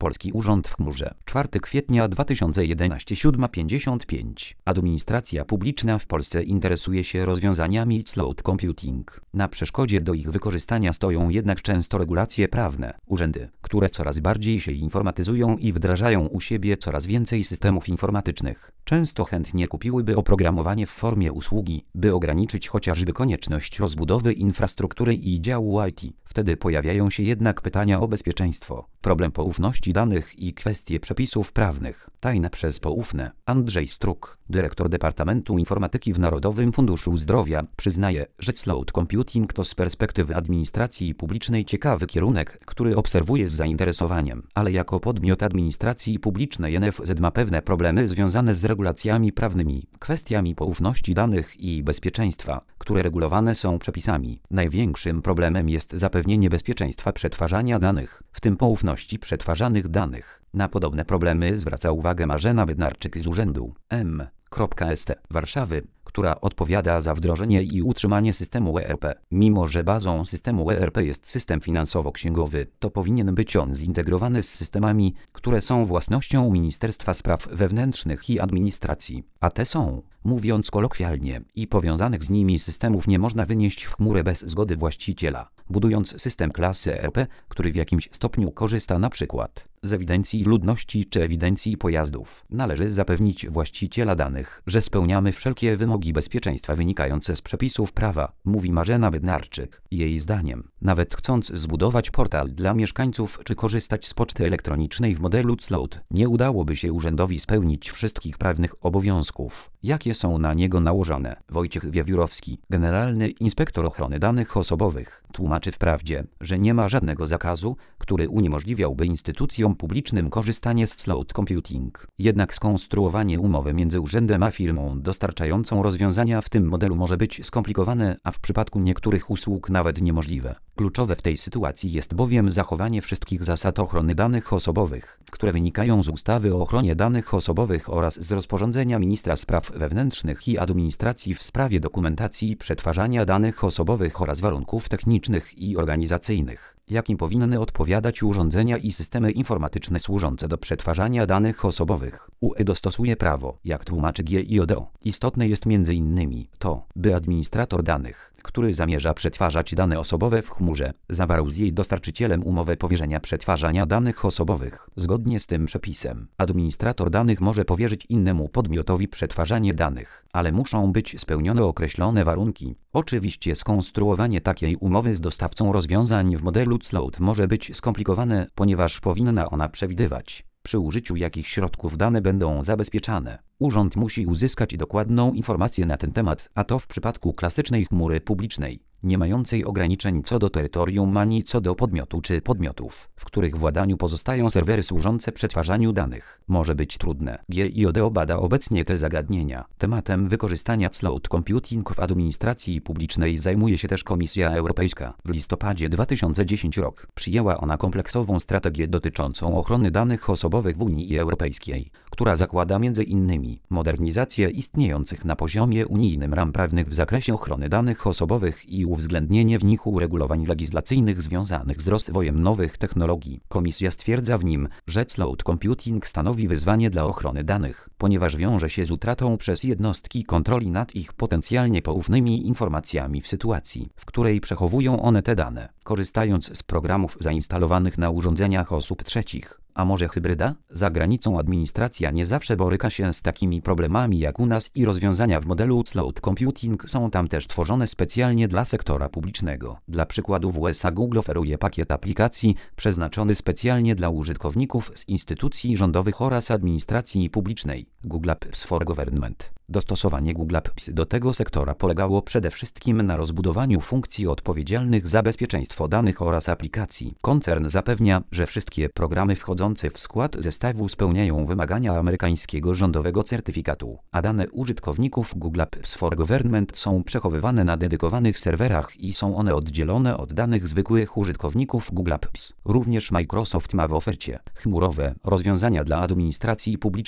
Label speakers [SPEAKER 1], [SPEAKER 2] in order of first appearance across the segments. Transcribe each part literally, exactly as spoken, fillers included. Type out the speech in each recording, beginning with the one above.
[SPEAKER 1] Polski Urząd w chmurze. czwartego kwietnia dwa tysiące jedenastego, siódma pięćdziesiąt pięć. Administracja publiczna w Polsce interesuje się rozwiązaniami cloud computing. Na przeszkodzie do ich wykorzystania stoją jednak często regulacje prawne. Urzędy, które coraz bardziej się informatyzują i wdrażają u siebie coraz więcej systemów informatycznych, często chętnie kupiłyby oprogramowanie w formie usługi, by ograniczyć chociażby konieczność rozbudowy infrastruktury i działu I T. Wtedy pojawiają się jednak pytania o bezpieczeństwo, problem poufności danych i kwestie przepisów prawnych. Tajne przez poufne. Andrzej Struk, dyrektor Departamentu Informatyki w Narodowym Funduszu Zdrowia, przyznaje, że cloud computing to z perspektywy administracji publicznej ciekawy kierunek, który obserwuje z zainteresowaniem, ale jako podmiot administracji publicznej N F Z ma pewne problemy związane z regulacjami prawnymi, kwestiami poufności danych i bezpieczeństwa, które regulowane są przepisami. Największym problemem jest zapewnienie bezpieczeństwa przetwarzania danych, w tym poufności przetwarzanych danych. Na podobne problemy zwraca uwagę Marzena Bednarczyk z Urzędu M. S T Warszawy, która odpowiada za wdrożenie i utrzymanie systemu E R P. Mimo że bazą systemu E R P jest system finansowo-księgowy, to powinien być on zintegrowany z systemami, które są własnością Ministerstwa Spraw Wewnętrznych i Administracji. A te są, mówiąc kolokwialnie, i powiązanych z nimi systemów nie można wynieść w chmurę bez zgody właściciela. Budując system klasy E R P, który w jakimś stopniu korzysta na przykład z ewidencji ludności czy ewidencji pojazdów, należy zapewnić właściciela danych, że spełniamy wszelkie wymogi bezpieczeństwa wynikające z przepisów prawa, mówi Marzena Bednarczyk. Jej zdaniem, nawet chcąc zbudować portal dla mieszkańców czy korzystać z poczty elektronicznej w modelu cloud, nie udałoby się urzędowi spełnić wszystkich prawnych obowiązków, jakie są na niego nałożone. Wojciech Wiewiórowski, generalny inspektor ochrony danych osobowych, tłumaczy wprawdzie, że nie ma żadnego zakazu, który uniemożliwiałby instytucjom publicznym korzystanie z cloud computing. Jednak skonstruowanie umowy między urzędem a firmą dostarczającą rozwiązania w tym modelu może być skomplikowane, a w przypadku niektórych usług nawet niemożliwe. Kluczowe w tej sytuacji jest bowiem zachowanie wszystkich zasad ochrony danych osobowych, które wynikają z ustawy o ochronie danych osobowych oraz z rozporządzenia Ministra Spraw Wewnętrznych i Administracji w sprawie dokumentacji przetwarzania danych osobowych oraz warunków technicznych i organizacyjnych, jakim powinny odpowiadać urządzenia i systemy informatyczne służące do przetwarzania danych osobowych. U E dostosuje prawo, jak tłumaczy G I O D O. Istotne jest między innymi to, by administrator danych, który zamierza przetwarzać dane osobowe w chmurze, zawarł z jej dostarczycielem umowę powierzenia przetwarzania danych osobowych. Zgodnie z tym przepisem, administrator danych może powierzyć innemu podmiotowi przetwarzanie danych, ale muszą być spełnione określone warunki. Oczywiście skonstruowanie takiej umowy z dostawcą rozwiązań w modelu cloud może być skomplikowane, ponieważ powinna ona przewidywać, przy użyciu jakich środków dane będą zabezpieczane. Urząd musi uzyskać dokładną informację na ten temat, a to w przypadku klasycznej chmury publicznej, nie mającej ograniczeń co do terytorium ani co do podmiotu czy podmiotów, w których władaniu pozostają serwery służące przetwarzaniu danych, może być trudne. G I O D O bada obecnie te zagadnienia. Tematem wykorzystania cloud computing w administracji publicznej zajmuje się też Komisja Europejska. W listopadzie dwa tysiące dziesiątego roku przyjęła ona kompleksową strategię dotyczącą ochrony danych osobowych w Unii Europejskiej, która zakłada między innymi modernizację istniejących na poziomie unijnym ram prawnych w zakresie ochrony danych osobowych i uwzględnienie w nich uregulowań legislacyjnych związanych z rozwojem nowych technologii. Komisja stwierdza w nim, że cloud computing stanowi wyzwanie dla ochrony danych, ponieważ wiąże się z utratą przez jednostki kontroli nad ich potencjalnie poufnymi informacjami w sytuacji, w której przechowują one te dane, korzystając z programów zainstalowanych na urządzeniach osób trzecich. A może hybryda? Za granicą administracja nie zawsze boryka się z takimi problemami jak u nas i rozwiązania w modelu cloud computing są tam też tworzone specjalnie dla sektora publicznego. Dla przykładu w U S A Google oferuje pakiet aplikacji przeznaczony specjalnie dla użytkowników z instytucji rządowych oraz administracji publicznej, Google Apps for Government. Dostosowanie Google Apps do tego sektora polegało przede wszystkim na rozbudowaniu funkcji odpowiedzialnych za bezpieczeństwo danych oraz aplikacji. Koncern zapewnia, że wszystkie programy wchodzące w skład zestawu spełniają wymagania amerykańskiego rządowego certyfikatu, a dane użytkowników Google Apps for Government są przechowywane na dedykowanych serwerach i są one oddzielone od danych zwykłych użytkowników Google Apps. Również Microsoft ma w ofercie chmurowe rozwiązania dla administracji publicznej.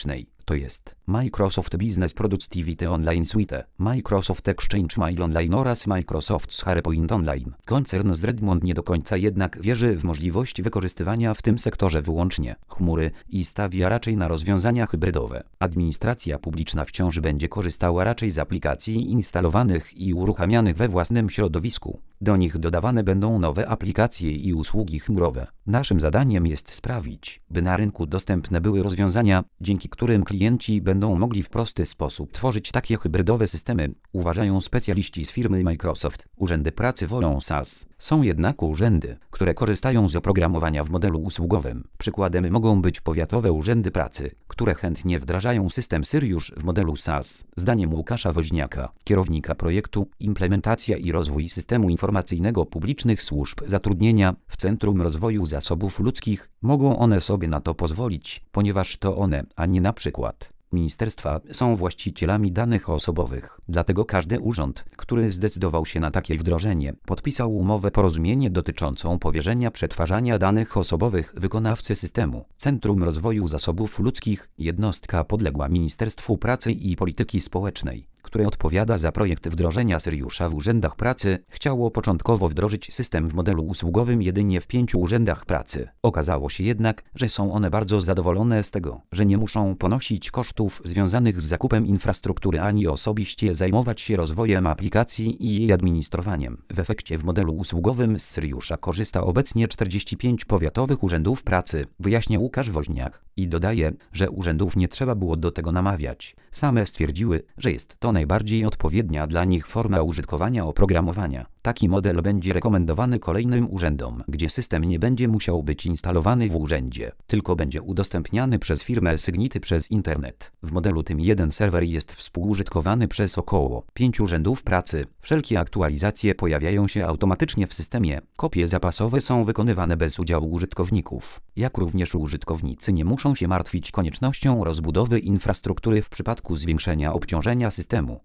[SPEAKER 1] to jest Microsoft Business Productivity Online Suite, Microsoft Exchange Mail Online oraz Microsoft SharePoint Online. Koncern z Redmond nie do końca jednak wierzy w możliwość wykorzystywania w tym sektorze wyłącznie chmury i stawia raczej na rozwiązania hybrydowe. Administracja publiczna wciąż będzie korzystała raczej z aplikacji instalowanych i uruchamianych we własnym środowisku. Do nich dodawane będą nowe aplikacje i usługi chmurowe. Naszym zadaniem jest sprawić, by na rynku dostępne były rozwiązania, dzięki którym klienci będą mogli w prosty sposób tworzyć takie hybrydowe systemy, uważają specjaliści z firmy Microsoft. Urzędy pracy wolą S A S. Są jednak urzędy, które korzystają z oprogramowania w modelu usługowym. Przykładem mogą być powiatowe urzędy pracy, które chętnie wdrażają system Syriusz w modelu S A S. Zdaniem Łukasza Woźniaka, kierownika projektu Implementacja i rozwój systemu informacyjnego publicznych służb zatrudnienia w Centrum Rozwoju Zasobów Ludzkich, mogą one sobie na to pozwolić, ponieważ to one, a nie na przykład ministerstwa, są właścicielami danych osobowych. Dlatego każdy urząd, który zdecydował się na takie wdrożenie, podpisał umowę porozumienie dotyczącą powierzenia przetwarzania danych osobowych wykonawcy systemu. Centrum Rozwoju Zasobów Ludzkich, jednostka podległa Ministerstwu Pracy i Polityki Społecznej, które odpowiada za projekt wdrożenia Syriusza w urzędach pracy, chciało początkowo wdrożyć system w modelu usługowym jedynie w pięciu urzędach pracy. Okazało się jednak, że są one bardzo zadowolone z tego, że nie muszą ponosić kosztów związanych z zakupem infrastruktury ani osobiście zajmować się rozwojem aplikacji i jej administrowaniem. W efekcie w modelu usługowym z Syriusza korzysta obecnie czterdzieści pięć powiatowych urzędów pracy, wyjaśnia Łukasz Woźniak i dodaje, że urzędów nie trzeba było do tego namawiać. Same stwierdziły, że jest to najbardziej odpowiednia dla nich forma użytkowania oprogramowania. Taki model będzie rekomendowany kolejnym urzędom, gdzie system nie będzie musiał być instalowany w urzędzie, tylko będzie udostępniany przez firmę Sygnity przez internet. W modelu tym jeden serwer jest współużytkowany przez około pięć urzędów pracy. Wszelkie aktualizacje pojawiają się automatycznie w systemie. Kopie zapasowe są wykonywane bez udziału użytkowników. Jak również użytkownicy nie muszą się martwić koniecznością rozbudowy infrastruktury w przypadku zwiększenia obciążenia systemu.